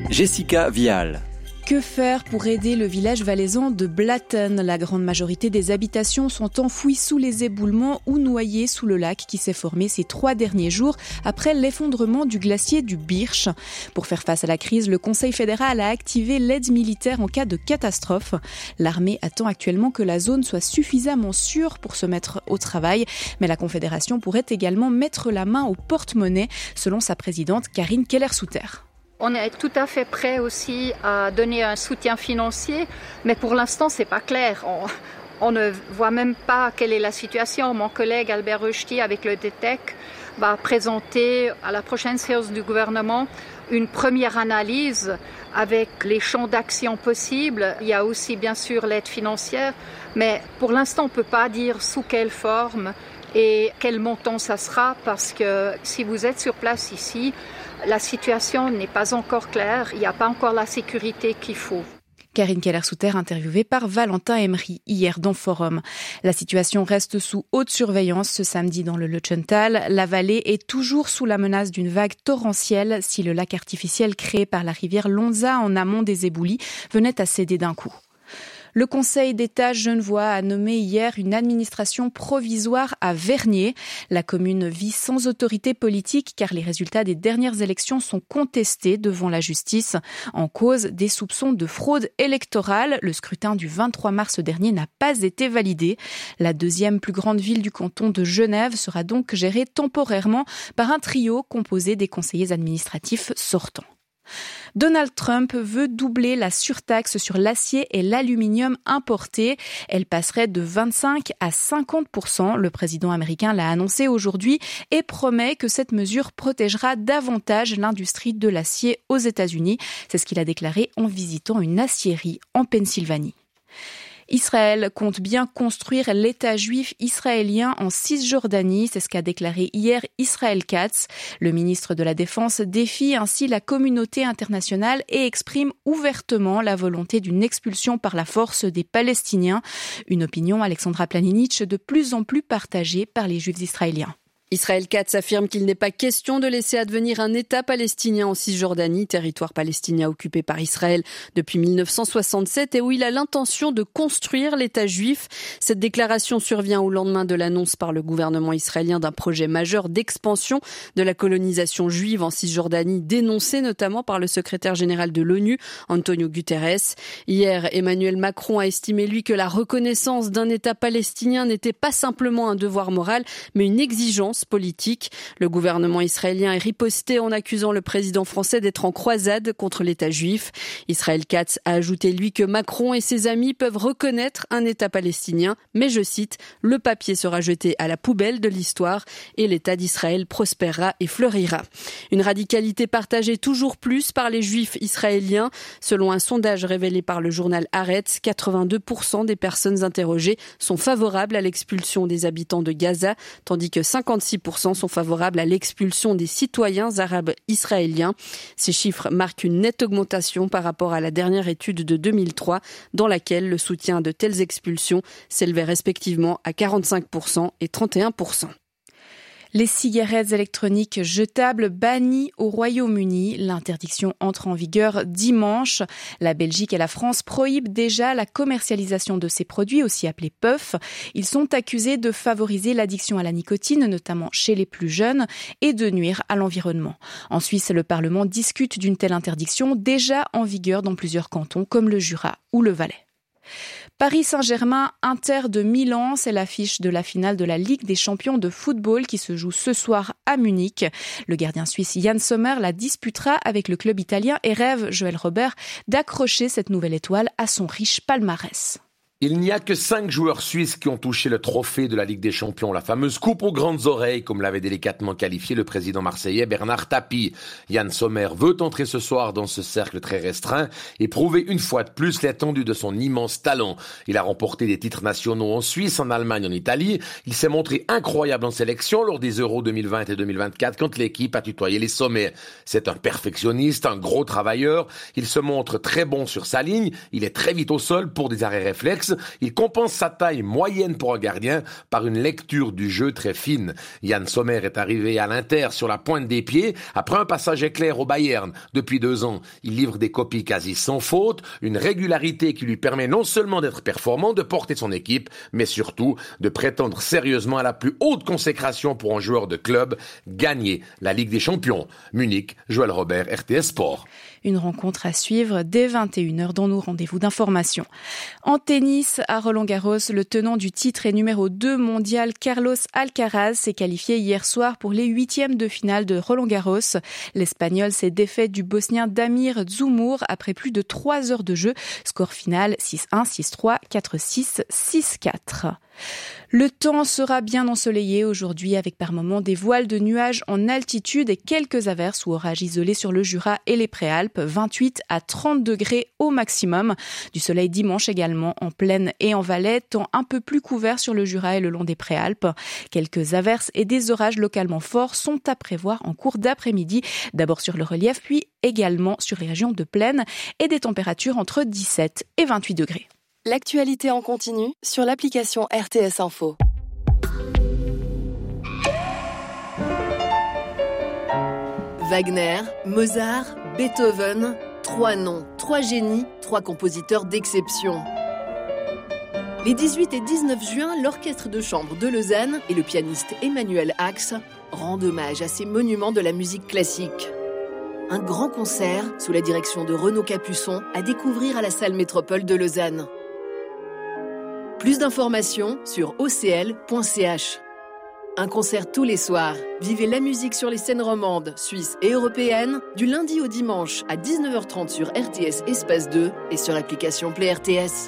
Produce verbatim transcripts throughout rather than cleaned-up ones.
Jessica Vial. Que faire pour aider le village valaisan de Blatten ? La grande majorité des habitations sont enfouies sous les éboulements ou noyées sous le lac qui s'est formé ces trois derniers jours après l'effondrement du glacier du Birch. Pour faire face à la crise, le Conseil fédéral a activé l'aide militaire en cas de catastrophe. L'armée attend actuellement que la zone soit suffisamment sûre pour se mettre au travail, mais la Confédération pourrait également mettre la main au porte-monnaie, selon sa présidente Karine Keller-Souter. On est tout à fait prêt aussi à donner un soutien financier, mais pour l'instant, c'est pas clair. On, on ne voit même pas quelle est la situation. Mon collègue Albert Rösti, avec le D T E C, va présenter à la prochaine séance du gouvernement une première analyse avec les champs d'action possibles. Il y a aussi, bien sûr, l'aide financière, mais pour l'instant, on ne peut pas dire sous quelle forme et quel montant ça sera, parce que si vous êtes sur place ici, la situation n'est pas encore claire, il n'y a pas encore la sécurité qu'il faut. Karine Keller-Souter, interviewée par Valentin Emery hier dans Forum. La situation reste sous haute surveillance ce samedi dans le Lötschental. La vallée est toujours sous la menace d'une vague torrentielle si le lac artificiel créé par la rivière Lonza en amont des éboulis venait à céder d'un coup. Le Conseil d'État genevois a nommé hier une administration provisoire à Vernier. La commune vit sans autorité politique car les résultats des dernières élections sont contestés devant la justice. En cause, des soupçons de fraude électorale. Le scrutin du vingt-trois mars dernier n'a pas été validé. La deuxième plus grande ville du canton de Genève sera donc gérée temporairement par un trio composé des conseillers administratifs sortants. Donald Trump veut doubler la surtaxe sur l'acier et l'aluminium importés. Elle passerait de vingt-cinq à cinquante pour cent. Le président américain l'a annoncé aujourd'hui et promet que cette mesure protégera davantage l'industrie de l'acier aux États-Unis. C'est ce qu'il a déclaré en visitant une aciérie en Pennsylvanie. Israël compte bien construire l'État juif israélien en Cisjordanie, c'est ce qu'a déclaré hier Israël Katz. Le ministre de la Défense défie ainsi la communauté internationale et exprime ouvertement la volonté d'une expulsion par la force des Palestiniens. Une opinion, Alexandra Planinitch, de plus en plus partagée par les juifs israéliens. Israël Katz affirme qu'il n'est pas question de laisser advenir un État palestinien en Cisjordanie, territoire palestinien occupé par Israël depuis mille neuf cent soixante-sept et où il a l'intention de construire l'État juif. Cette déclaration survient au lendemain de l'annonce par le gouvernement israélien d'un projet majeur d'expansion de la colonisation juive en Cisjordanie, dénoncé notamment par le secrétaire général de l'ONU, Antonio Guterres. Hier, Emmanuel Macron a estimé, lui, que la reconnaissance d'un État palestinien n'était pas simplement un devoir moral, mais une exigence politique. Le gouvernement israélien est riposté en accusant le président français d'être en croisade contre l'État juif. Israël Katz a ajouté, lui, que Macron et ses amis peuvent reconnaître un État palestinien, mais je cite, « Le papier sera jeté à la poubelle de l'histoire et l'État d'Israël prospérera et fleurira ». Une radicalité partagée toujours plus par les juifs israéliens. Selon un sondage révélé par le journal Haaretz, quatre-vingt-deux pour cent des personnes interrogées sont favorables à l'expulsion des habitants de Gaza, tandis que cinquante-six pour cent sont favorables à l'expulsion des citoyens arabes israéliens. Ces chiffres marquent une nette augmentation par rapport à la dernière étude de deux mille trois, dans laquelle le soutien de telles expulsions s'élevait respectivement à quarante-cinq pour cent et trente et un pour cent. Les cigarettes électroniques jetables bannies au Royaume-Uni. L'interdiction entre en vigueur dimanche. La Belgique et la France prohibent déjà la commercialisation de ces produits, aussi appelés puffs. Ils sont accusés de favoriser l'addiction à la nicotine, notamment chez les plus jeunes, et de nuire à l'environnement. En Suisse, le Parlement discute d'une telle interdiction déjà en vigueur dans plusieurs cantons comme le Jura ou le Valais. Paris Saint-Germain, Inter de Milan, c'est l'affiche de la finale de la Ligue des champions de football qui se joue ce soir à Munich. Le gardien suisse Yann Sommer la disputera avec le club italien et rêve, Joël Robert, d'accrocher cette nouvelle étoile à son riche palmarès. Il n'y a que cinq joueurs suisses qui ont touché le trophée de la Ligue des Champions, la fameuse coupe aux grandes oreilles, comme l'avait délicatement qualifié le président marseillais Bernard Tapie. Yann Sommer veut entrer ce soir dans ce cercle très restreint et prouver une fois de plus l'étendue de son immense talent. Il a remporté des titres nationaux en Suisse, en Allemagne, en Italie. Il s'est montré incroyable en sélection lors des Euros deux mille vingt et deux mille vingt-quatre quand l'équipe a tutoyé les sommets. C'est un perfectionniste, un gros travailleur. Il se montre très bon sur sa ligne. Il est très vite au sol pour des arrêts réflexes. fixe, il compense sa taille moyenne pour un gardien par une lecture du jeu très fine. Yann Sommer est arrivé à l'Inter sur la pointe des pieds après un passage éclair au Bayern. Depuis deux ans, il livre des copies quasi sans faute, une régularité qui lui permet non seulement d'être performant, de porter son équipe, mais surtout de prétendre sérieusement à la plus haute consécration pour un joueur de club, gagner la Ligue des Champions. Munich, Joël Robert, R T S Sport. Une rencontre à suivre dès vingt et une heures dans nos rendez-vous d'information. En tennis, à Roland-Garros, le tenant du titre et numéro deux mondial Carlos Alcaraz s'est qualifié hier soir pour les huitièmes de finale de Roland-Garros. L'Espagnol s'est défait du Bosnien Damir Dzumhur après plus de trois heures de jeu. Score final six un, six trois, quatre six, six quatre. Le temps sera bien ensoleillé aujourd'hui avec par moments des voiles de nuages en altitude et quelques averses ou orages isolés sur le Jura et les Préalpes, vingt-huit à trente degrés au maximum. Du soleil dimanche également en plaine et en Valais, temps un peu plus couvert sur le Jura et le long des Préalpes. Quelques averses et des orages localement forts sont à prévoir en cours d'après-midi, d'abord sur le relief puis également sur les régions de plaine et des températures entre dix-sept et vingt-huit degrés. L'actualité en continu sur l'application R T S Info. Wagner, Mozart, Beethoven, trois noms, trois génies, trois compositeurs d'exception. Les dix-huit et dix-neuf juin, l'Orchestre de chambre de Lausanne et le pianiste Emmanuel Ax rendent hommage à ces monuments de la musique classique. Un grand concert sous la direction de Renaud Capuçon à découvrir à la salle Métropole de Lausanne. Plus d'informations sur o c l point c h. Un concert tous les soirs. Vivez la musique sur les scènes romandes, suisses et européennes du lundi au dimanche à dix-neuf heures trente sur R T S Espace deux et sur l'application Play R T S.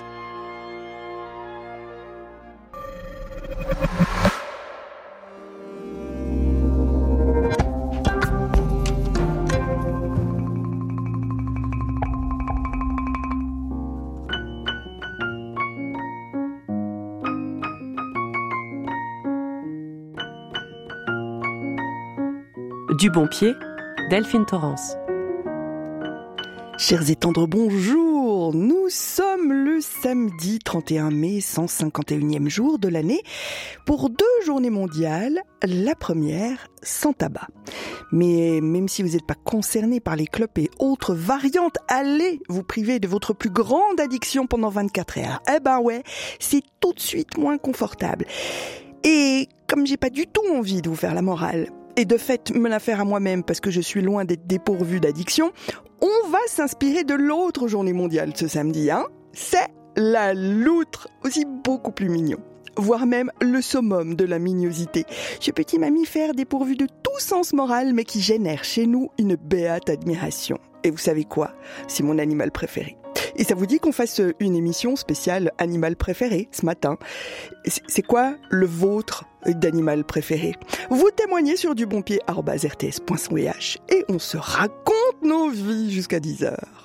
Du bon pied, Delphine Torrance. Chers et tendres, bonjour. Nous sommes le samedi trente et un mai, cent cinquante et unième jour de l'année, pour deux journées mondiales, la première sans tabac. Mais même si vous n'êtes pas concerné par les clopes et autres variantes, allez vous priver de votre plus grande addiction pendant vingt-quatre heures. Eh ben ouais, c'est tout de suite moins confortable. Et comme j'ai pas du tout envie de vous faire la morale, et de fait me la faire à moi-même parce que je suis loin d'être dépourvu d'addiction, on va s'inspirer de l'autre journée mondiale ce samedi, hein. C'est la loutre, aussi beaucoup plus mignon, voire même le summum de la mignosité. Ce petit mammifère dépourvu de tout sens moral, mais qui génère chez nous une béate admiration. Et vous savez quoi ? C'est mon animal préféré. Et ça vous dit qu'on fasse une émission spéciale animal préféré ce matin ? C'est quoi le vôtre d'animal préféré ? Vous témoignez sur dubonpied arobase r t s point c h et on se raconte nos vies jusqu'à dix heures.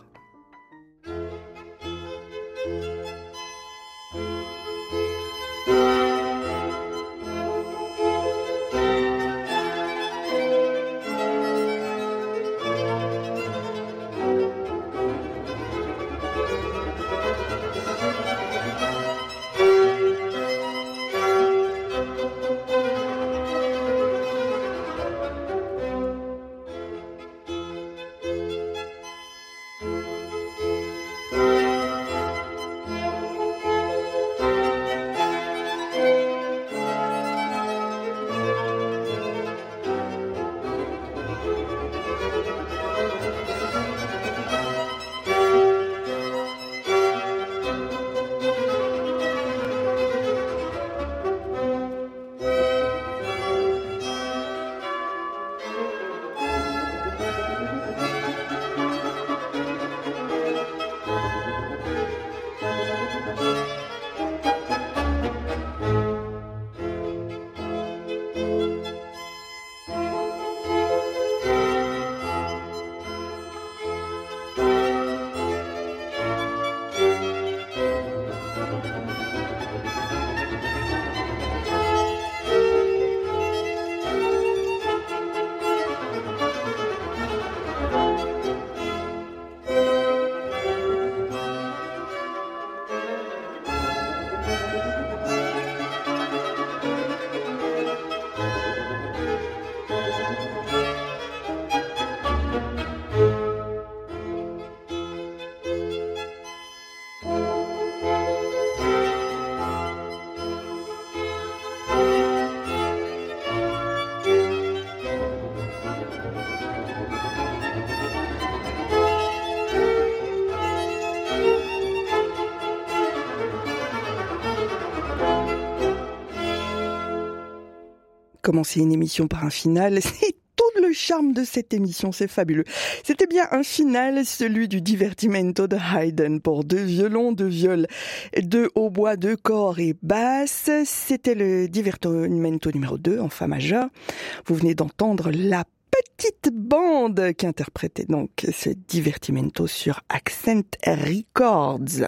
commencer une émission par un final, c'est tout le charme de cette émission, c'est fabuleux. C'était bien un final, celui du Divertimento de Haydn pour deux violons, deux viols, deux hautbois, deux corps et basse. C'était le Divertimento numéro deux en fa majeur. Vous venez d'entendre la petite bande qui interprétait donc ce Divertimento sur Accent Records.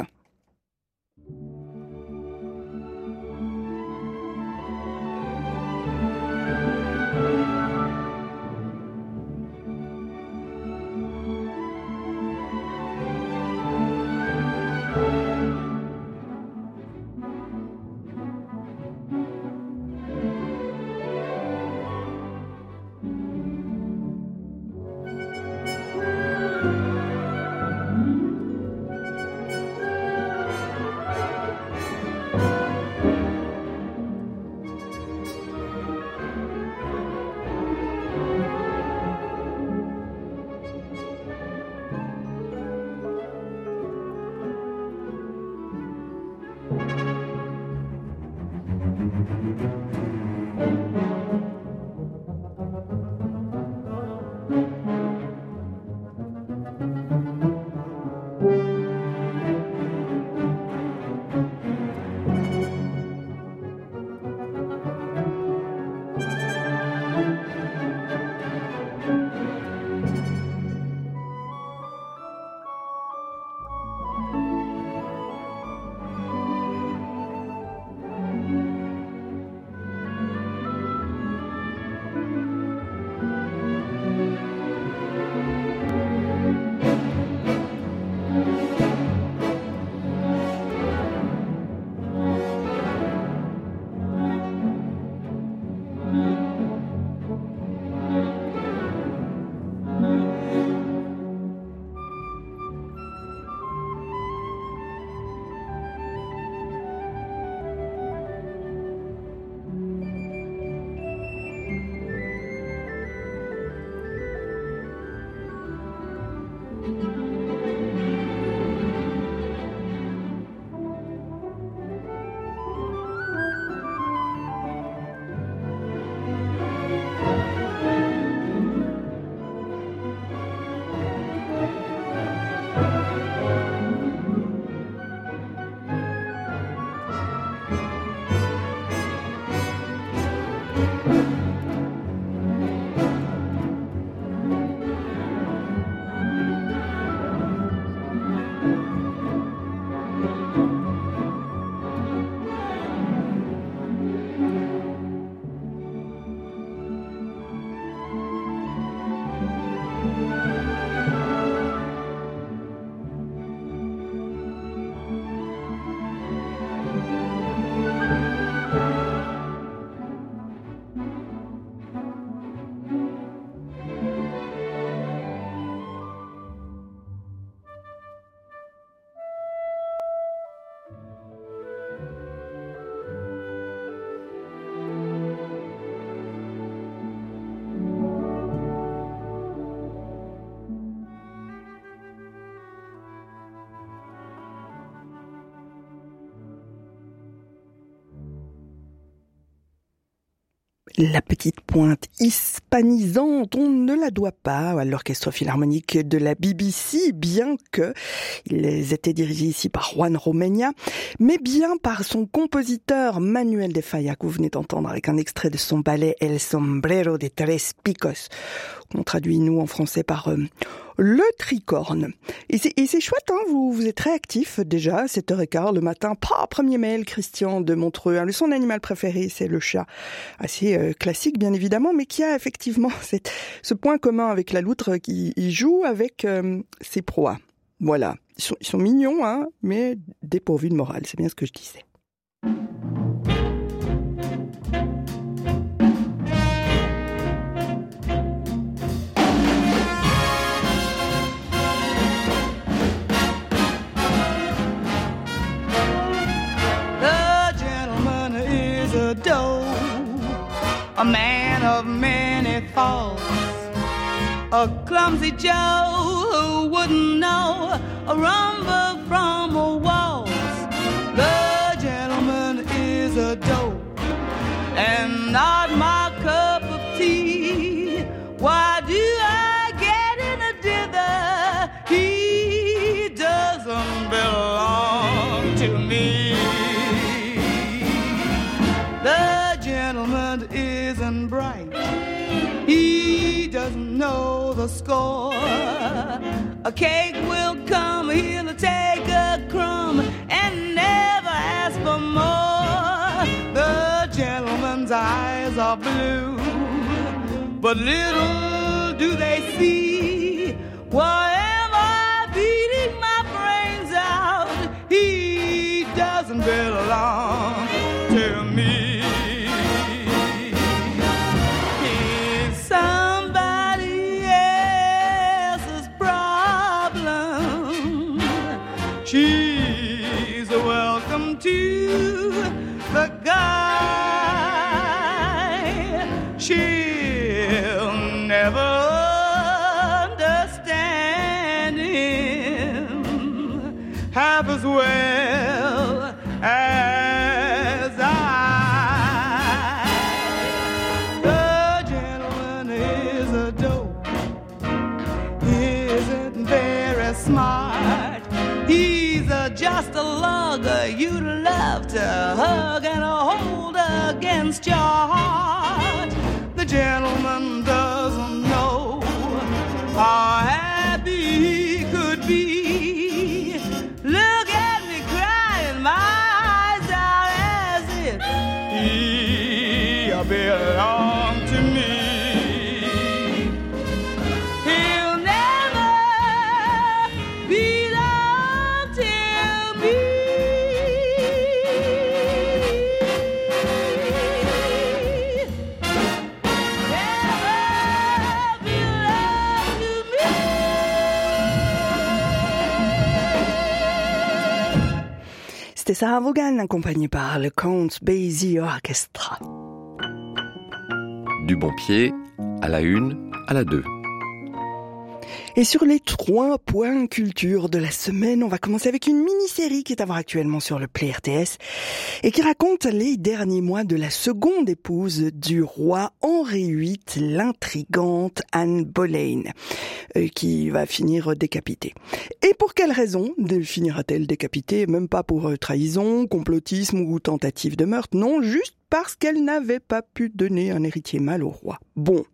La petite pointe hispanisante, on ne la doit pas à l'Orchestre Philharmonique de la B B C, bien que ils étaient dirigés ici par Juan Romenya, mais bien par son compositeur Manuel de Falla, que vous venez d'entendre avec un extrait de son ballet El Sombrero de Tres Picos, qu'on traduit nous en français par euh, le tricorne. Et c'est, et c'est chouette, hein, vous, vous êtes réactif déjà, sept heures quinze le matin. Pas premier mail, Christian de Montreux. Hein, son animal préféré, c'est le chat. Assez euh, classique, bien évidemment, mais qui a effectivement cette, ce point commun avec la loutre qui il joue avec euh, ses proies. Voilà. Ils sont, ils sont mignons, hein, mais dépourvus de morale. C'est bien ce que je disais. A man of many faults, a clumsy Joe who wouldn't know a rumble from a waltz. The gentleman is a dope and not my cousin. he doesn't belong to me. The gentleman isn't bright, he doesn't know the score. A cake will come, he'll take a crumb and never ask for more. The gentleman's eyes are blue, but little do they see, why am I beating my brains out? He doesn't belong to me. He's somebody else's problem. She's welcome to the guy. She'll never understand him half as well as I. The gentleman is a dope, he isn't very smart. He's a, just a lugger you'd love to hug and hold against your heart. The gentleman doesn't know how happy he could be. Look at me crying, my eyes are as if he belonged to me. He'll never belong to me. C'était Sarah Vaughan, accompagnée par le Count Basie Orchestra. Du bon pied, à la une, à la deux. Et sur les trois points culture de la semaine, on va commencer avec une mini-série qui est à voir actuellement sur le Play R T S et qui raconte les derniers mois de la seconde épouse du roi Henri huit, l'intrigante Anne Boleyn, euh, qui va finir décapitée. Et pour quelle raison finira-t-elle décapitée? Même pas pour euh, trahison, complotisme ou tentative de meurtre, non, juste parce qu'elle n'avait pas pu donner un héritier mâle au roi. Bon.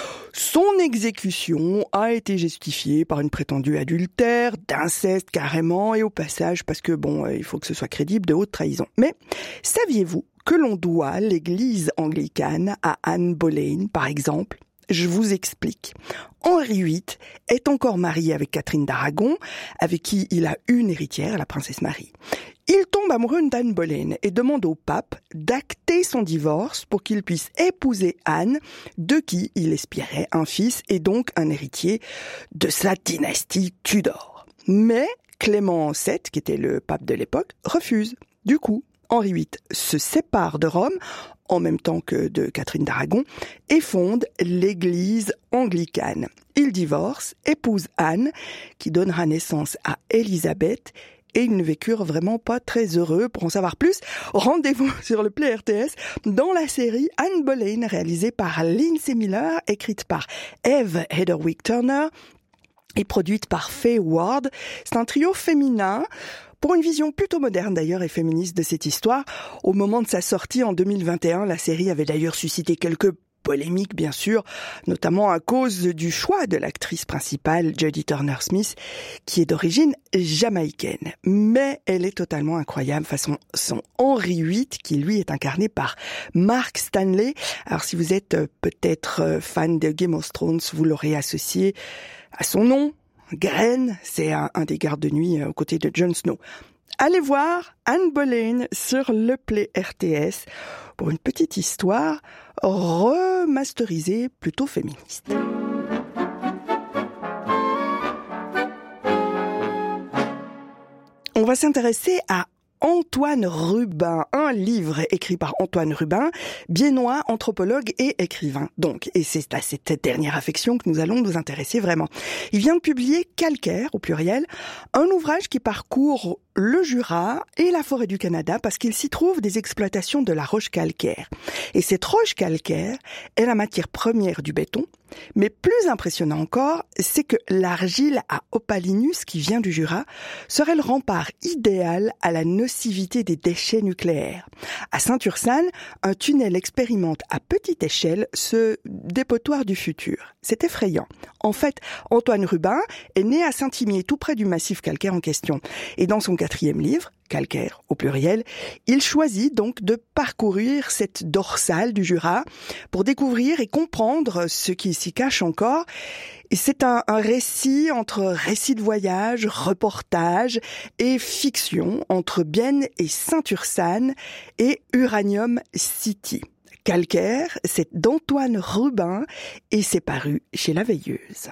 Son exécution a été justifiée par une prétendue adultère, d'inceste carrément, et au passage, parce que bon, il faut que ce soit crédible, de haute trahison. Mais saviez-vous que l'on doit l'église anglicane à Anne Boleyn, par exemple? Je vous explique. Henri huit est encore marié avec Catherine d'Aragon, avec qui il a une héritière, la princesse Marie. Il tombe amoureux d'Anne Boleyn et demande au pape d'acter son divorce pour qu'il puisse épouser Anne, de qui il espérait un fils et donc un héritier de sa dynastie Tudor. Mais Clément sept, qui était le pape de l'époque, refuse. Du coup, Henri huit se sépare de Rome, en même temps que de Catherine d'Aragon, et fonde l'église anglicane. Il divorce, épouse Anne, qui donnera naissance à Élisabeth, et ils ne vécurent vraiment pas très heureux. Pour en savoir plus, rendez-vous sur le Play R T S dans la série Anne Boleyn, réalisée par Lindsay Miller, écrite par Eve Heatherwick Turner et produite par Faye Ward. C'est un trio féminin pour une vision plutôt moderne d'ailleurs et féministe de cette histoire. Au moment de sa sortie en deux mille vingt et un, la série avait d'ailleurs suscité quelques polémique bien sûr, notamment à cause du choix de l'actrice principale Jodie Turner-Smith, qui est d'origine jamaïcaine. Mais elle est totalement incroyable façon son Henri huit, qui lui est incarné par Mark Stanley. Alors si vous êtes peut-être fan de Game of Thrones, vous l'aurez associé à son nom, Graine, c'est un, un des gardes de nuit aux côtés de Jon Snow. Allez voir Anne Boleyn sur le Play R T S pour une petite histoire remasterisée, plutôt féministe. On va s'intéresser à Antoine Rubin, un livre écrit par Antoine Rubin, biennois, anthropologue et écrivain. Donc, et c'est à cette dernière affection que nous allons nous intéresser vraiment. Il vient de publier Calcaire, au pluriel, un ouvrage qui parcourt le Jura et la forêt du Canada parce qu'il s'y trouve des exploitations de la roche calcaire. Et cette roche calcaire est la matière première du béton. Mais plus impressionnant encore, c'est que l'argile à Opalinus, qui vient du Jura, serait le rempart idéal à la nocivité des déchets nucléaires. À Saint-Ursanne, un tunnel expérimente à petite échelle ce dépotoir du futur. C'est effrayant. En fait, Antoine Rubin est né à Saint-Imier, tout près du massif calcaire en question. Et dans son quatrième livre, calcaire au pluriel, il choisit donc de parcourir cette dorsale du Jura pour découvrir et comprendre ce qui s'y cache encore. Et c'est un, un récit entre récit de voyage, reportage et fiction entre Bienne et Saint-Ursanne et Uranium City. Calcaire, c'est d'Antoine Rubin et c'est paru chez La Veilleuse.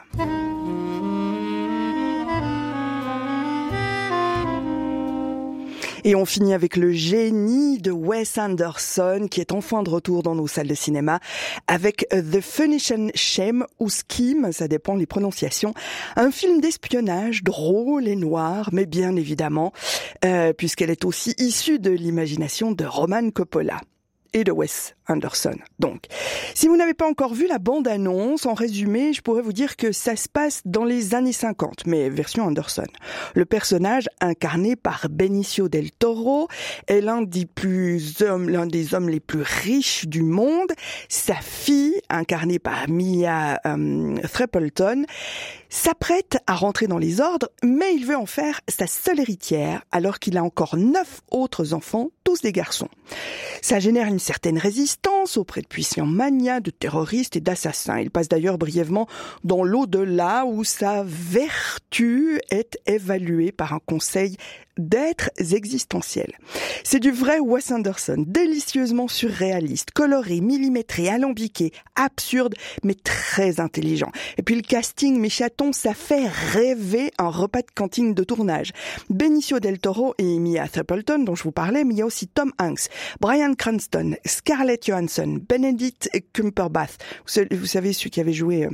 Et on finit avec le génie de Wes Anderson, qui est enfin de retour dans nos salles de cinéma, avec The Phoenician Shame ou Scheme, ça dépend les prononciations. Un film d'espionnage drôle et noir, mais bien évidemment, euh, puisqu'elle est aussi issue de l'imagination de Roman Coppola et de Wes Anderson. Donc, si vous n'avez pas encore vu la bande-annonce, en résumé, je pourrais vous dire que ça se passe dans les années cinquante, mais version Anderson. Le personnage, incarné par Benicio del Toro, est l'un des plus hommes, l'un des hommes les plus riches du monde. Sa fille, incarnée par Mia euh, Threepleton, s'apprête à rentrer dans les ordres, mais il veut en faire sa seule héritière, alors qu'il a encore neuf autres enfants, tous des garçons. Ça génère une certaine résistance auprès de puissants manias, de terroristes et d'assassins. Il passe d'ailleurs brièvement dans l'au-delà où sa vertu est évaluée par un conseil d'êtres existentiels. C'est du vrai Wes Anderson, délicieusement surréaliste, coloré, millimétré, alambiqué, absurde, mais très intelligent. Et puis le casting, mes chatons, ça fait rêver un repas de cantine de tournage. Benicio del Toro et Mia Threepleton, dont je vous parlais, mais il y a aussi Tom Hanks, Bryan Cranston, Scarlett Johansson, Benedict Cumberbatch. Vous savez, celui qui avait joué,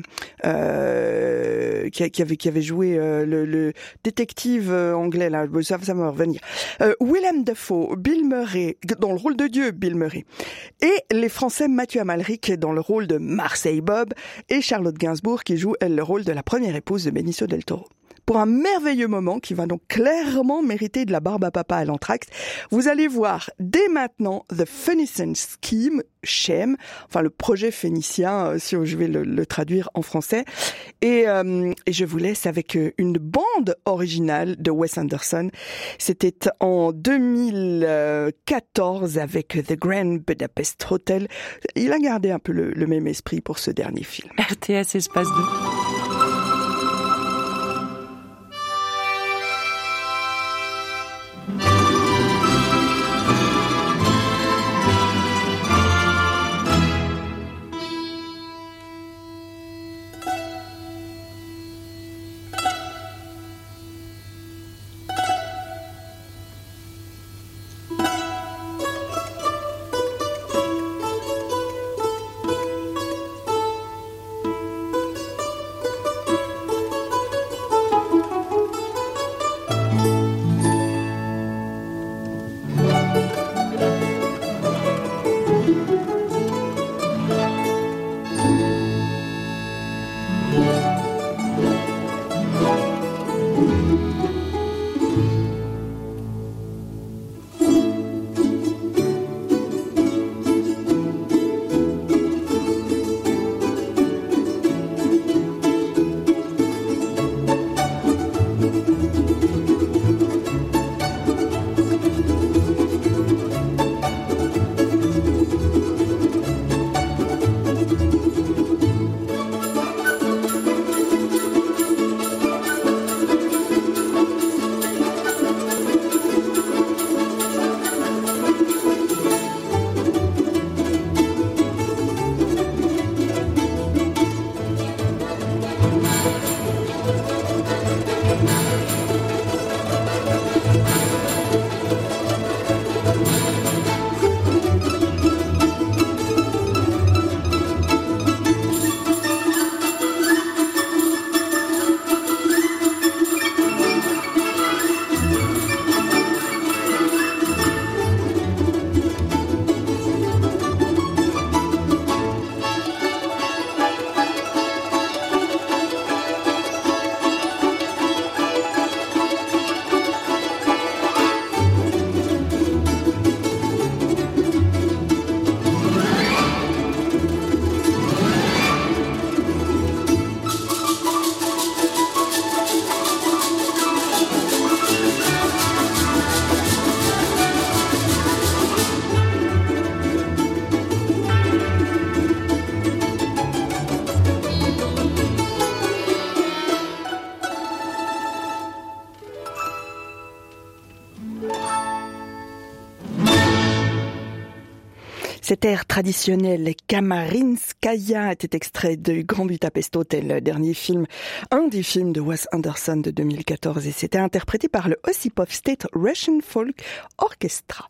euh, qui, qui avait, qui avait joué euh, le, le détective anglais là. Ça, ça va revenir. Euh, Willem Dafoe, Bill Murray, dans le rôle de Dieu, Bill Murray. Et les Français Mathieu Amalric dans le rôle de Marseille Bob et Charlotte Gainsbourg qui joue, elle, le rôle de la première épouse de Benicio del Toro. Pour un merveilleux moment qui va donc clairement mériter de la barbe à papa à l'entracte, vous allez voir dès maintenant The Phoenician Scheme, Shame, enfin le projet phénicien, euh, si je vais le, le traduire en français. Et, euh, et je vous laisse avec une bande originale de Wes Anderson. C'était en deux mille quatorze avec The Grand Budapest Hotel. Il a gardé un peu le, le même esprit pour ce dernier film. R T S Espace deux. Cet air traditionnel Kamarinskaya était extrait du Grand Budapest Hotel, le dernier film, un des films de Wes Anderson de deux mille quatorze, et c'était interprété par le Ossipov State Russian Folk Orchestra.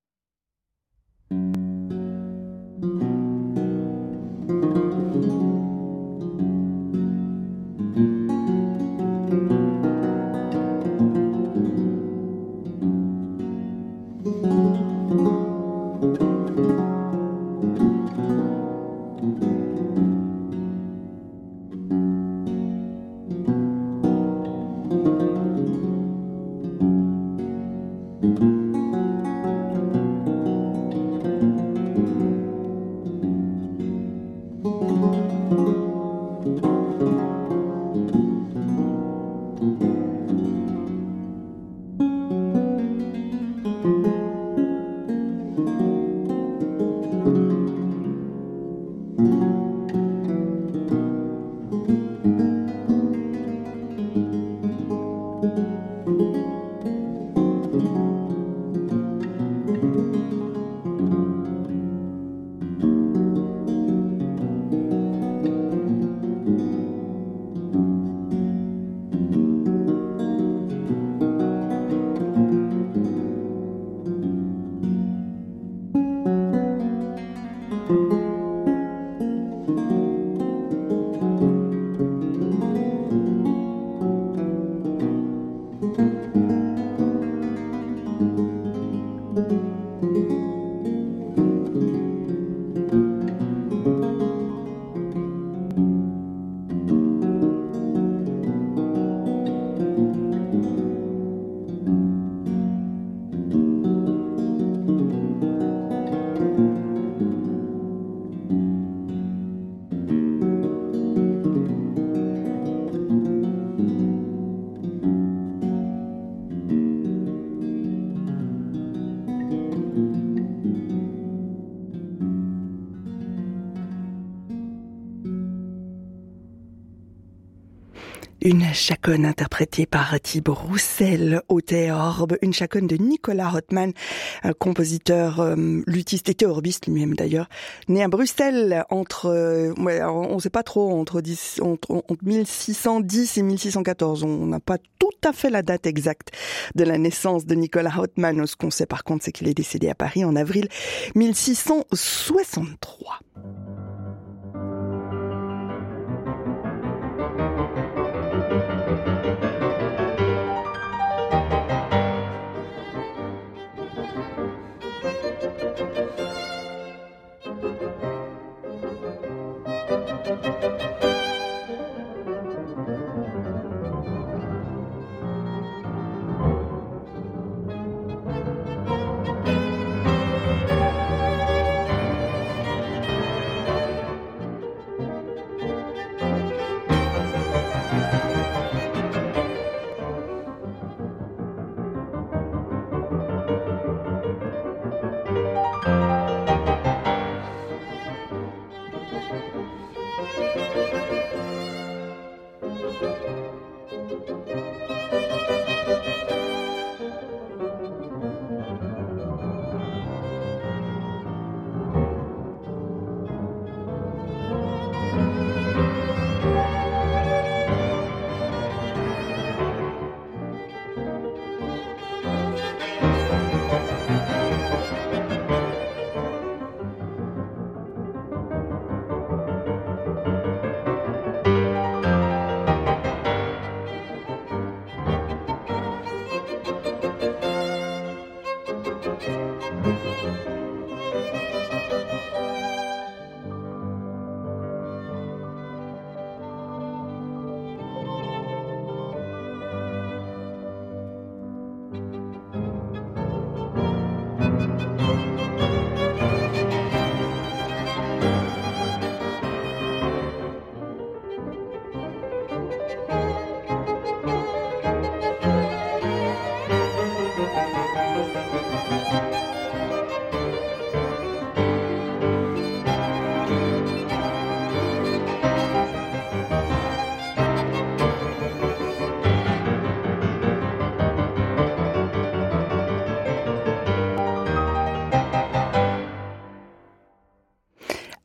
Une chaconne interprétée par Thibaut Roussel au théorbe, une chaconne de Nicolas Hotman, un compositeur euh, luthiste et théorbiste lui-même d'ailleurs, né à Bruxelles entre, euh, ouais, on ne sait pas trop, entre, dix, entre, entre mille six cent dix et mille six cent quatorze. On n'a pas tout à fait la date exacte de la naissance de Nicolas Hotman. Ce qu'on sait par contre, c'est qu'il est décédé à Paris en avril mille six cent soixante-trois.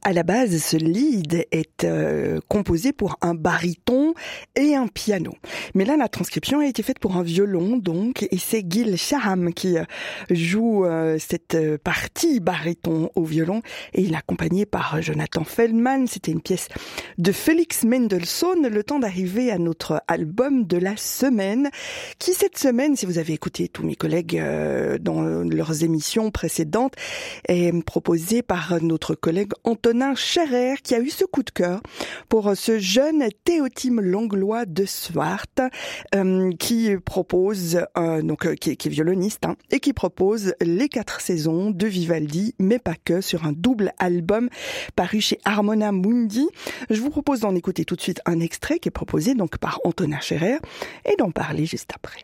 À la base, ce lead est euh, composé pour un baryton et un piano. Mais là, la transcription a été faite pour un violon, donc, et c'est Gil Shaham qui euh, joue euh, cette euh, partie baryton au violon, et il est accompagné par Jonathan Feldman. C'était une pièce de Félix Mendelssohn, le temps d'arriver à notre album de la semaine, qui cette semaine, si vous avez écouté tous mes collègues euh, dans leurs émissions précédentes, est proposé par notre collègue Antonin Scherer, qui a eu ce coup de cœur pour ce jeune Théotime Langlois de Swart, euh, qui propose, euh, donc euh, qui, qui est violoniste, hein, et qui propose les quatre saisons de Vivaldi, mais pas que, sur un double album paru chez Harmonia Mundi. Je vous propose d'en écouter tout de suite un extrait qui est proposé donc par Antonin Scherer et d'en parler juste après.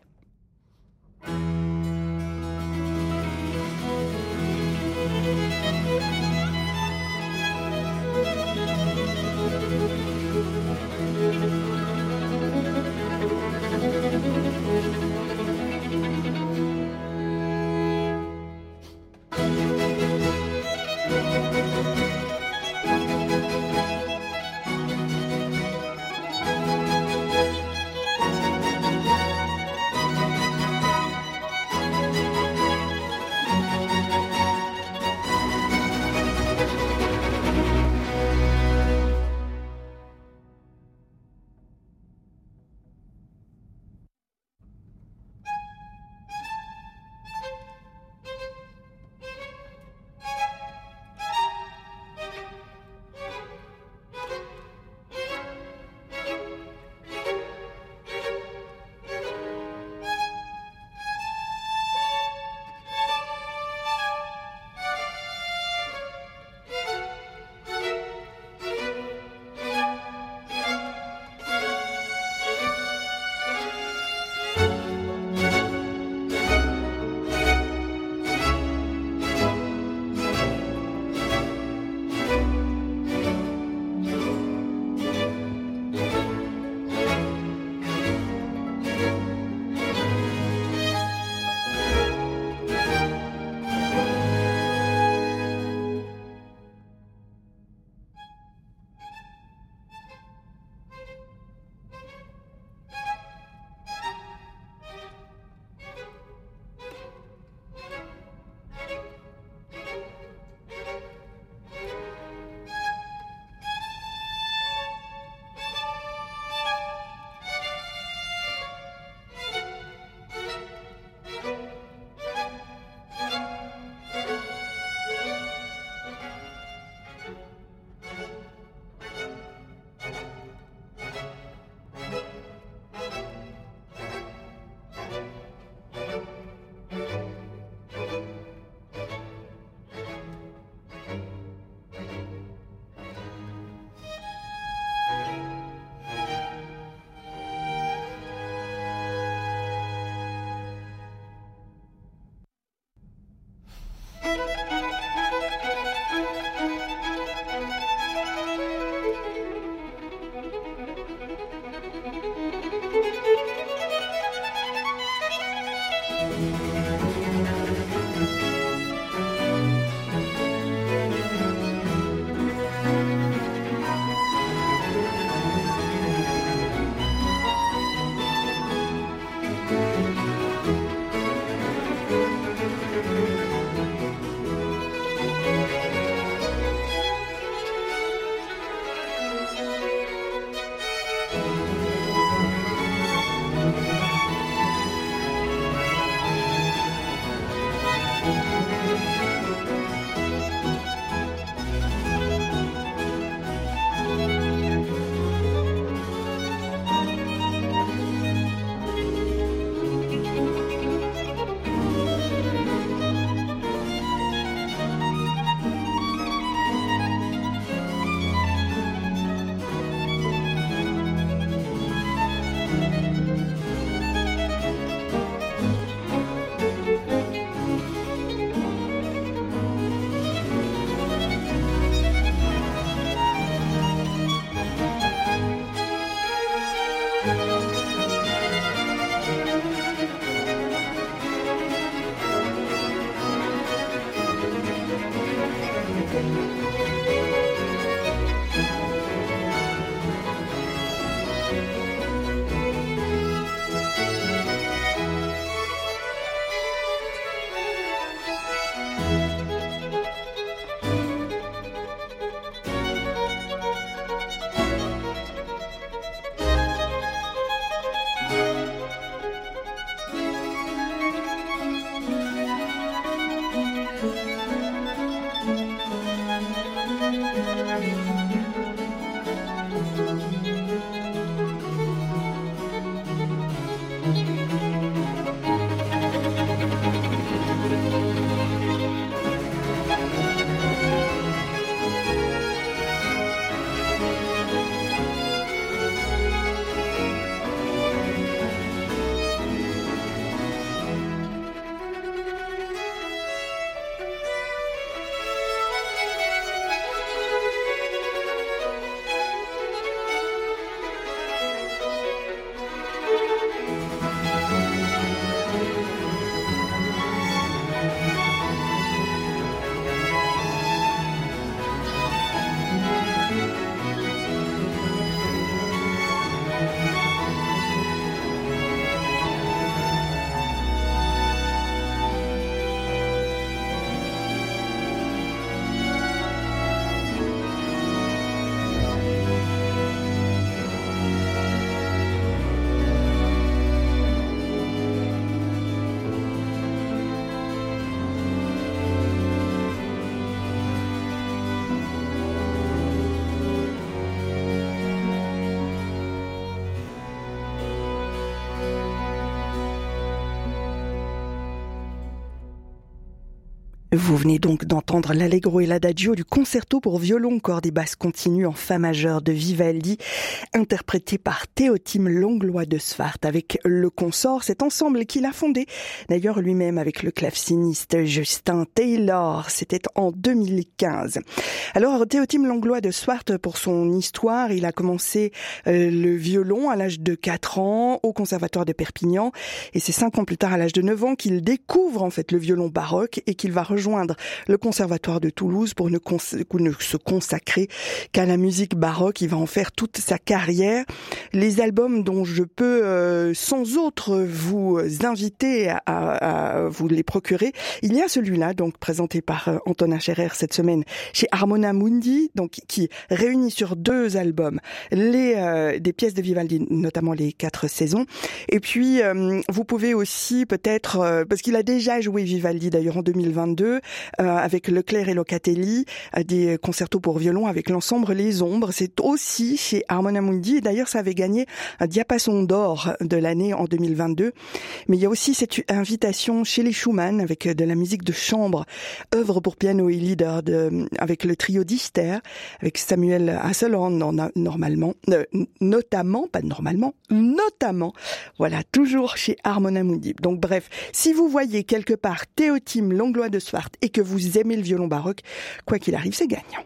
Vous venez donc d'entendre l'Allegro et l'Adagio du concerto pour violon, cordes et basse continue en fa majeur de Vivaldi, interprété par Théotime Langlois de Swart avec le consort, cet ensemble qu'il a fondé d'ailleurs lui-même avec le claveciniste Justin Taylor. C'était en deux mille quinze. Alors Théotime Langlois de Swart, pour son histoire, il a commencé euh, le violon à l'âge de quatre ans au conservatoire de Perpignan et c'est cinq ans plus tard, à l'âge de neuf ans, qu'il découvre en fait le violon baroque et qu'il va rejoindre le conservatoire de Toulouse pour ne, cons- ne se consacrer qu'à la musique baroque. Il va en faire toute sa carrière. Les albums dont je peux euh, sans autre vous inviter à, à, à vous les procurer, il y a celui-là donc présenté par euh, Antonin Scherer cette semaine chez Harmona Mundi, donc qui réunit sur deux albums les euh, des pièces de Vivaldi, notamment les quatre saisons. Et puis euh, vous pouvez aussi peut-être euh, parce qu'il a déjà joué Vivaldi d'ailleurs en deux mille vingt-deux euh, avec Leclerc et Locatelli, euh, des concertos pour violon avec l'ensemble Les Ombres. C'est aussi chez Harmona Mundi. Et d'ailleurs, ça avait gagné un diapason d'or de l'année en deux mille vingt-deux. Mais il y a aussi cette invitation chez les Schumann avec de la musique de chambre, œuvre pour piano et leader de, avec le trio Dichter, avec Samuel Hasselhorn normalement, euh, notamment, pas normalement, notamment. Voilà, toujours chez Harmona Mundi. Donc bref, si vous voyez quelque part Théotime Langlois de Swart et que vous aimez le violon baroque, quoi qu'il arrive, c'est gagnant.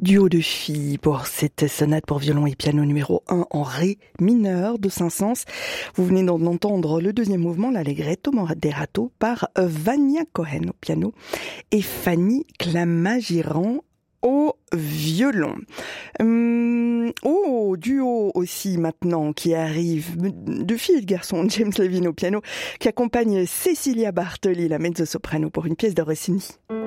Duo de filles pour cette sonate pour violon et piano numéro un en ré mineur de Saint-Saëns. Vous venez d'entendre le deuxième mouvement, l'Allegretto moderato par Vania Cohen au piano et Fanny Clamagiran au violon. Hum, oh, duo aussi maintenant qui arrive, de filles et de garçons, James Levin au piano, qui accompagne Cecilia Bartoli, la mezzo-soprano, pour une pièce de Rossini.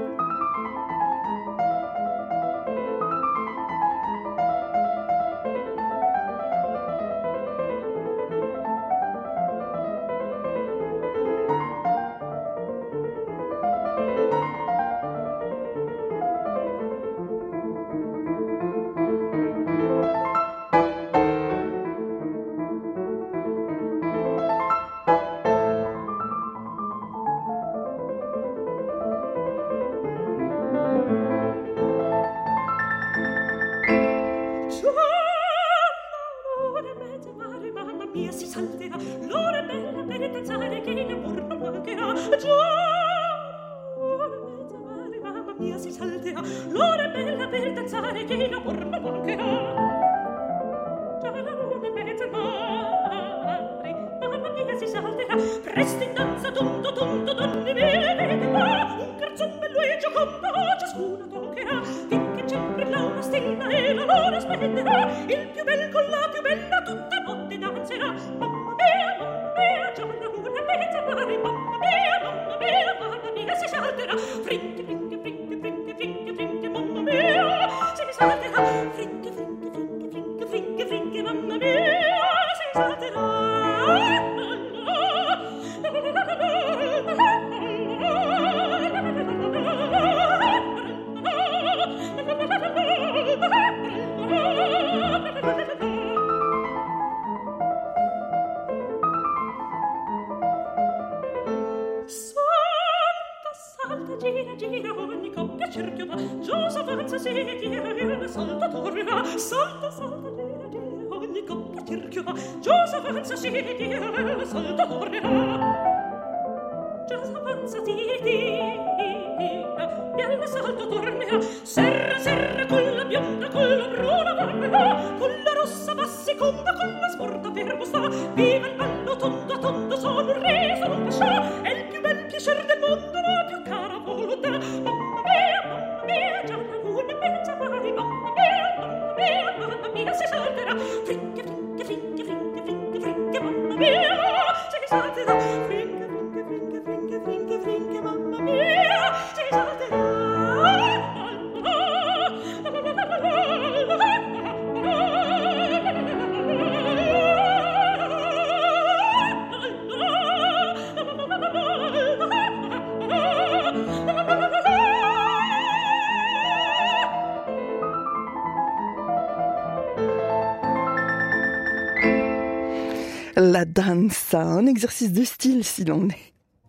La danza, un exercice de style s'il en est.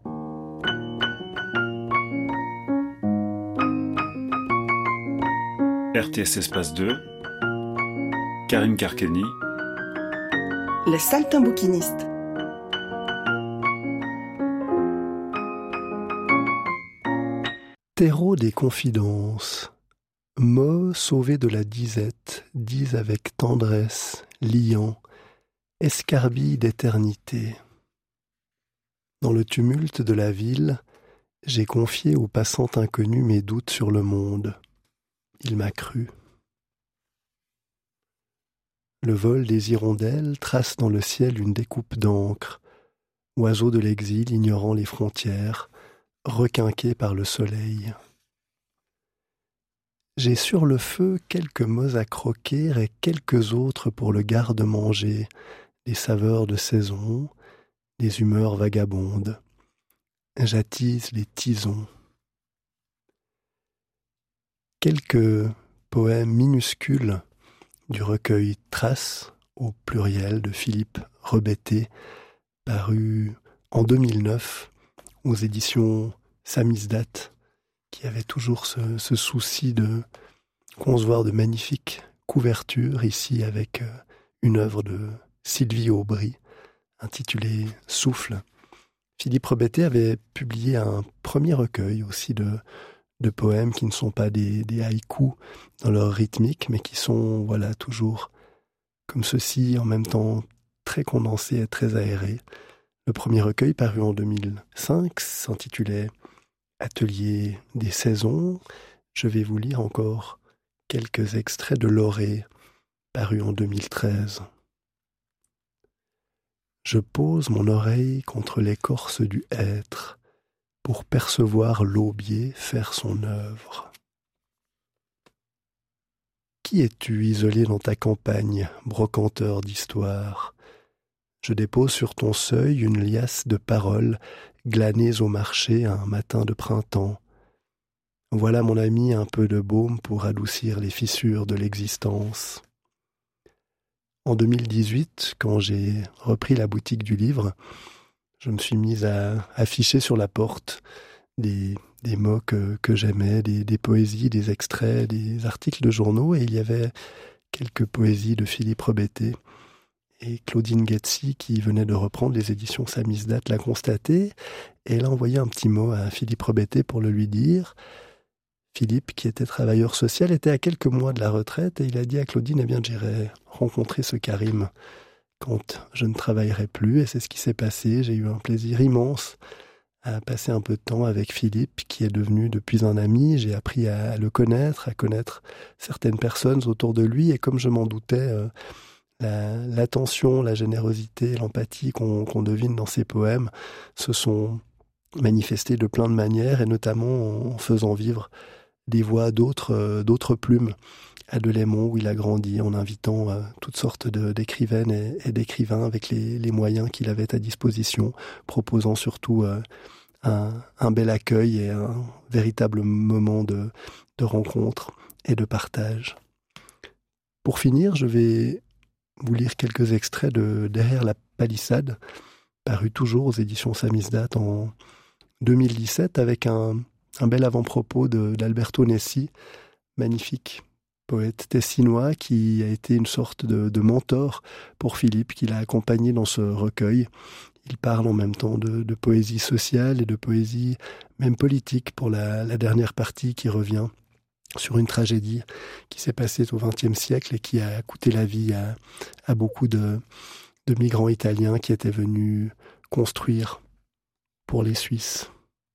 R T S Espace deux, Karine Karkeni, Le saltimbouquiniste. Terreau des confidences, mots sauvés de la disette, disent avec tendresse, liant, escarbille d'éternité. Dans le tumulte de la ville, j'ai confié au passant inconnu mes doutes sur le monde. Il m'a cru. Le vol des hirondelles trace dans le ciel une découpe d'encre, oiseau de l'exil ignorant les frontières, requinqué par le soleil. J'ai sur le feu quelques mots à croquer et quelques autres pour le garde-manger, des saveurs de saison, des humeurs vagabondes. J'attise les tisons. Quelques poèmes minuscules du recueil Traces au pluriel de Philippe Rebetté, paru en deux mille neuf aux éditions Samizdat, qui avait toujours ce, ce souci de concevoir de magnifiques couvertures, ici avec une œuvre de Sylvie Aubry, intitulée Souffle. Philippe Rebetté avait publié un premier recueil aussi de, de poèmes qui ne sont pas des, des haïkus dans leur rythmique, mais qui sont voilà toujours comme ceci, en même temps très condensés et très aérés. Le premier recueil, paru en deux mille cinq, s'intitulait « Atelier des saisons ». Je vais vous lire encore quelques extraits de L'Orée, paru en deux mille treize. Je pose mon oreille contre l'écorce du hêtre pour percevoir l'aubier faire son œuvre. Qui es-tu isolé dans ta campagne, brocanteur d'histoire ? Je dépose sur ton seuil une liasse de paroles glanées au marché un matin de printemps. Voilà, mon ami, un peu de baume pour adoucir les fissures de l'existence. En deux mille dix-huit, quand j'ai repris la boutique du livre, je me suis mise à afficher sur la porte des, des mots que, que j'aimais, des, des poésies, des extraits, des articles de journaux, et il y avait quelques poésies de Philippe Rebetté. Et Claudine Guetzi, qui venait de reprendre les éditions Samizdat, l'a constaté, et elle a envoyé un petit mot à Philippe Rebetté pour le lui dire. Philippe, qui était travailleur social, était à quelques mois de la retraite, et il a dit à Claudine, eh bien, j'irai rencontrer ce Karim quand je ne travaillerai plus, et c'est ce qui s'est passé. J'ai eu un plaisir immense à passer un peu de temps avec Philippe, qui est devenu depuis un ami. J'ai appris à le connaître, à connaître certaines personnes autour de lui, et comme je m'en doutais, euh, la, l'attention, la générosité, l'empathie qu'on, qu'on devine dans ses poèmes se sont manifestées de plein de manières, et notamment en faisant vivre des voix d'autres, euh, d'autres plumes à Delémont, où il a grandi, en invitant euh, toutes sortes de, d'écrivaines et, et d'écrivains avec les, les moyens qu'il avait à disposition, proposant surtout euh, un, un bel accueil et un véritable moment de, de rencontre et de partage. Pour finir, je vais vous lire quelques extraits de Derrière la palissade, paru toujours aux éditions Samizdat en deux mille dix-sept, avec un Un bel avant-propos de, d'Alberto Nessi, magnifique poète tessinois qui a été une sorte de, de mentor pour Philippe, qui l'a accompagné dans ce recueil. Il parle en même temps de, de poésie sociale et de poésie même politique pour la, la dernière partie qui revient sur une tragédie qui s'est passée au vingtième siècle et qui a coûté la vie à, à beaucoup de, de migrants italiens qui étaient venus construire pour les Suisses.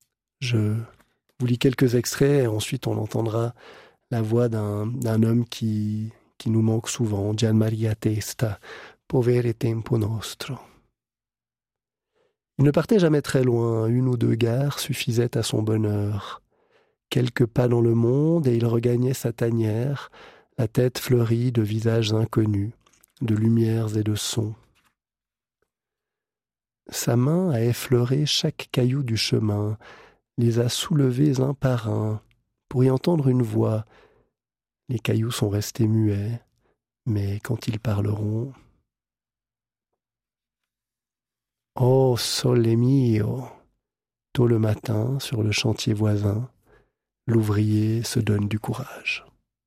Je vous lis quelques extraits et ensuite on entendra la voix d'un, d'un homme qui, qui nous manque souvent, Gian Maria Testa, Povere tempo nostro. Il ne partait jamais très loin, une ou deux gares suffisaient à son bonheur. Quelques pas dans le monde et il regagnait sa tanière, la tête fleurie de visages inconnus, de lumières et de sons. Sa main a effleuré chaque caillou du chemin, les a soulevés un par un, pour y entendre une voix. Les cailloux sont restés muets, mais quand ils parleront... Oh, sole mio! Tôt le matin, sur le chantier voisin, l'ouvrier se donne du courage.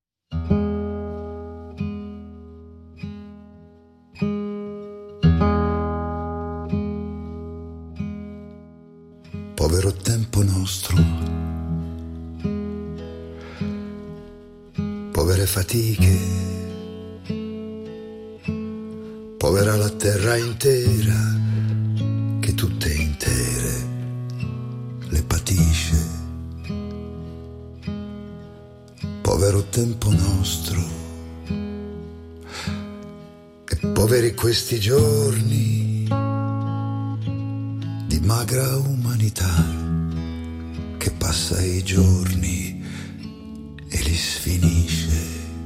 Povero tempo nostro, povere fatiche, povera la terra intera che tutte intere le patisce. Povero tempo nostro e poveri questi giorni di magra umanità che passa i giorni e li sfinisce.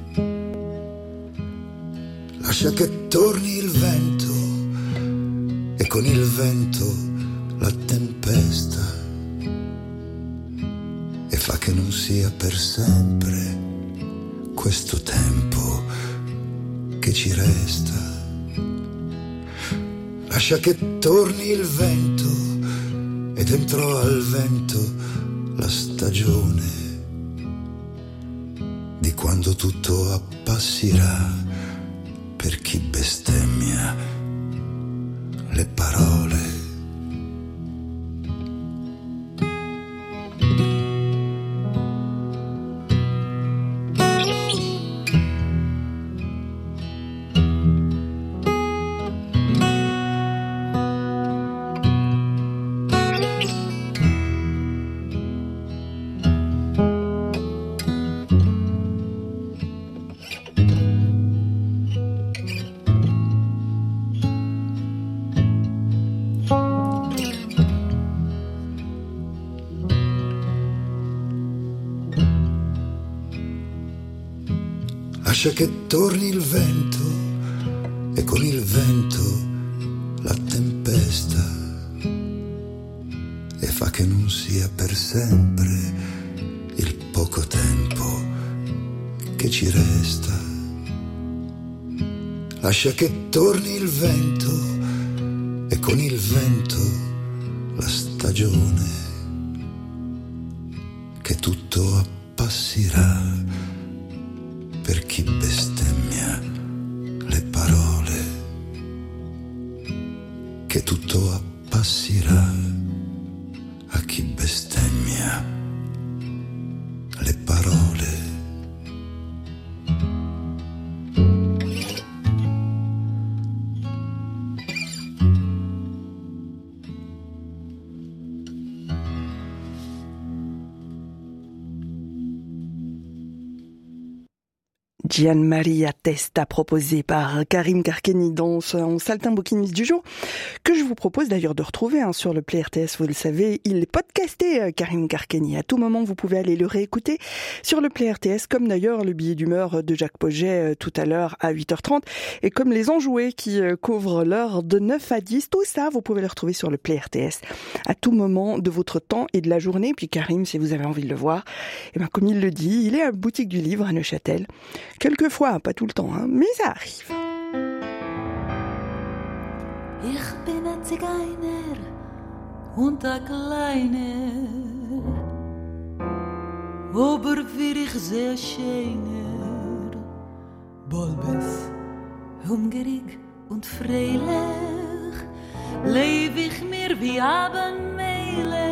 Lascia che torni il vento e con il vento la tempesta e fa che non sia per sempre questo tempo che ci resta. Lascia che torni il vento e dentro al vento la stagione di quando tutto appassirà per chi bestemmia le parole. lascia che torni il vento e con il vento la tempesta e fa che non sia per sempre il poco tempo che ci resta. Lascia che torni il vento e con il vento la stagione, che tutto appassirà per chi bestemmia le parole, che tutto appassirà a chi bestemmia le parole. Gian Maria Testa, proposé par Karim Karkeni dans son saltimbanquiniste du jour, que je vous propose d'ailleurs de retrouver hein, sur le Play R T S. Vous le savez, il est podcasté, euh, Karim Karkeni. À tout moment, vous pouvez aller le réécouter sur le Play R T S, comme d'ailleurs le billet d'humeur de Jacques Poget euh, tout à l'heure à huit heures trente, et comme les enjoués qui euh, couvrent l'heure de neuf à dix. Tout ça, vous pouvez le retrouver sur le Play R T S à tout moment de votre temps et de la journée. Puis Karim, si vous avez envie de le voir, et ben comme il le dit, il est à la boutique du livre à Neuchâtel. Quelquefois, pas tout le temps, hein, mais ça arrive. Ich bin ein Zigeuner und ein Kleiner, aber wir ich sehr schöner, Bolbes, hungrig und freilich, leb ich mir wie Abendmähler.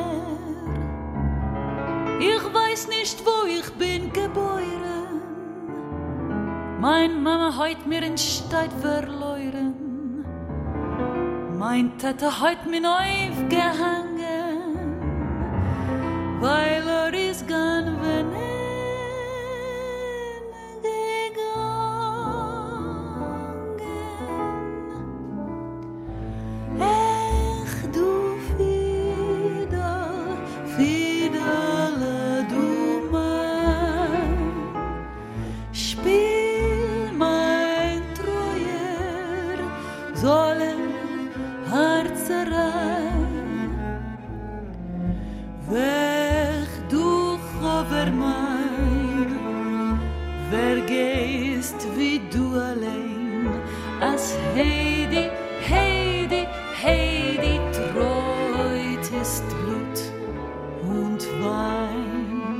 Ich weiß nicht, wo ich bin geboren, mein Mama heut mir in Stadt verloren, mein Tata heut mir neu gehangen, weil er ist gone wenn gegangen. Ech du Fidel, Fidel du mein, spiel sollen Herzerei weg durch over mein, wer gehst wie du allein, als Heidi, Heidi, Heidi treut ist Blut und Wein.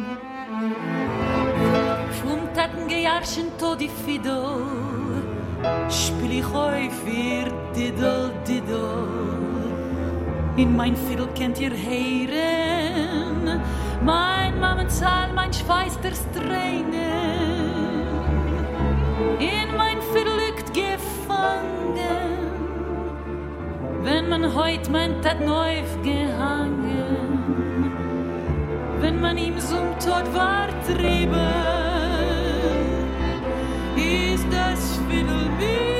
Vom Taten gejarschen Todi Fido, spiel ich häufig Diddle Diddle. In mein Fiddle kennt ihr hören, mein Mammenzahl, mein Schweiß der Tränen. In mein Fiddle liegt gefangen, wenn man heut meint, hat neu gehangen, wenn man ihm zum Tod war trieben, ist das Fiddle mir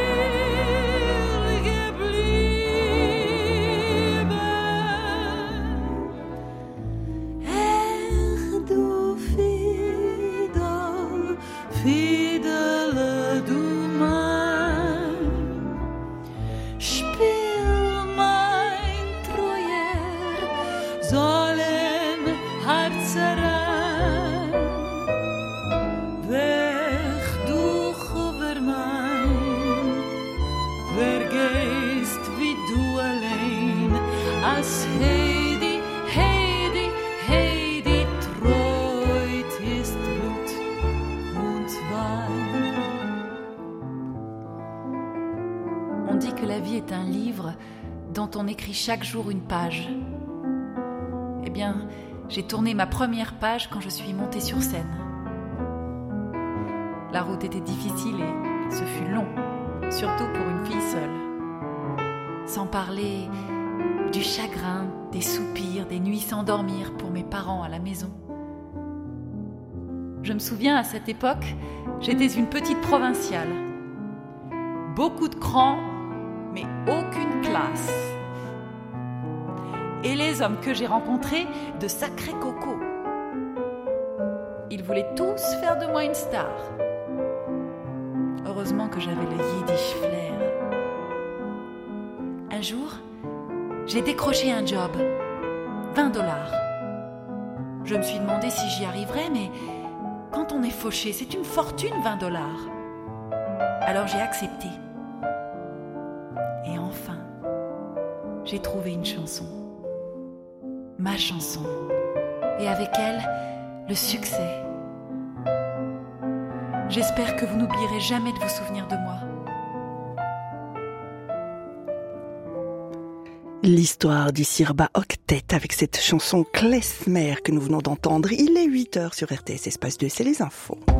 on écrit chaque jour une page. Eh bien, j'ai tourné ma première page quand je suis montée sur scène. La route était difficile et ce fut long, surtout pour une fille seule. Sans parler du chagrin, des soupirs, des nuits sans dormir pour mes parents à la maison. Je me souviens, à cette époque, j'étais une petite provinciale. Beaucoup de crans, mais aucune classe. Et les hommes que j'ai rencontrés, de sacrés cocos. Ils voulaient tous faire de moi une star. Heureusement que j'avais le Yiddish flair. Un jour, j'ai décroché un job. vingt dollars. Je me suis demandé si j'y arriverais, mais quand on est fauché, c'est une fortune, vingt dollars. Alors j'ai accepté. Et enfin, j'ai trouvé une chanson. Ma chanson. Et avec elle, le succès. J'espère que vous n'oublierez jamais de vous souvenir de moi. L'histoire du Sirba Octet avec cette chanson Klezmer que nous venons d'entendre. Il est huit heures sur R T S Espace deux, c'est les infos.